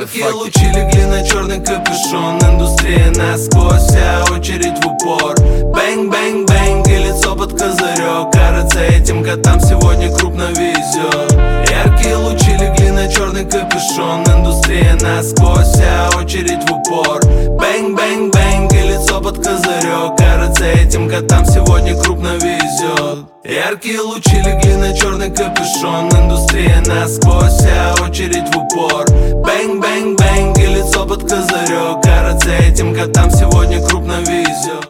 Яркие лучи легли на черный капюшон. Индустрия насквозь, а очередь в упор. Бэнг, бэнг, бэнг, и лицо под козырек. Кажется, этим котам сегодня крупно везет. Яркие лучи легли на черный капюшон. Индустрия насквозь, а очередь в упор. Бэнг, бэнг, бэнг, и лицо под козырек. Кажется, этим котам сегодня крупно везет. Яркие лучи легли на черный капюшон. Индустрия насквозь, а очередь в упор. Бэнг, бэнг, бэнг, и лицо под козырек. Кажется, этим котам сегодня крупно везет.